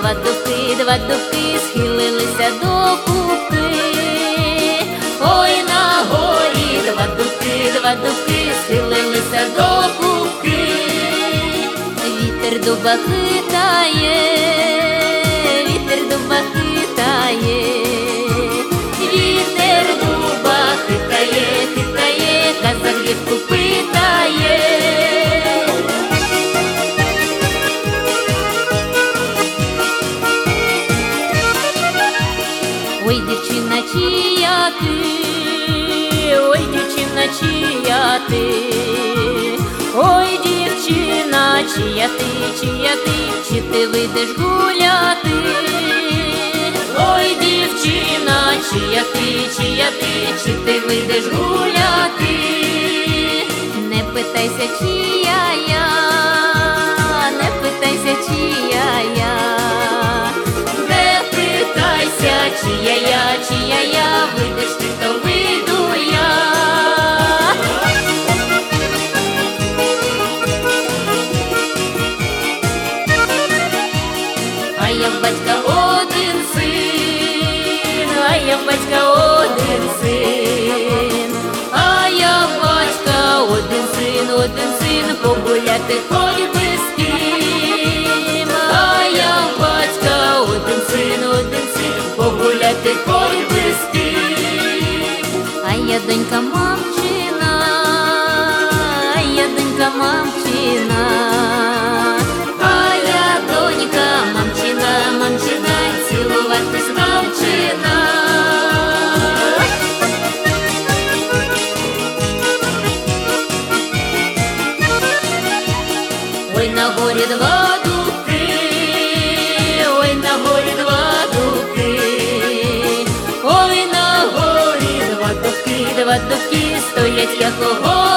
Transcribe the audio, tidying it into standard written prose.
два дубки схилилися докупи. Ой, на горі два дубки схилилися докупи. Вітер дуба хитає, вітер дуба хитає, вітер дуба хитає, хитає, казак дівку питає. Ой, дівчина, чия ти, ой, дівчина, чия ти, ой, дівчина, чия ти, чи ти вийдеш гуляти? Ой, дівчина, чия ти, чи ти вийдеш гуляти? Не питайся, чия я, не питайся, чия я, не питайся, чия я, вийдеш ти, то вийду я. А я в батька один син, а я в батька один син, а я в батька один син, погуляти хоч би з ким. А я в батька один син, погуляти хоч би з ким. А я донька мамчина, а я донька мамчина, а я донька мамчина, мамчина, цілуватись навчина. Ой, на горі два дубки, ой, на горі два дубки, ой, на горі два дубки стоять, як огонь.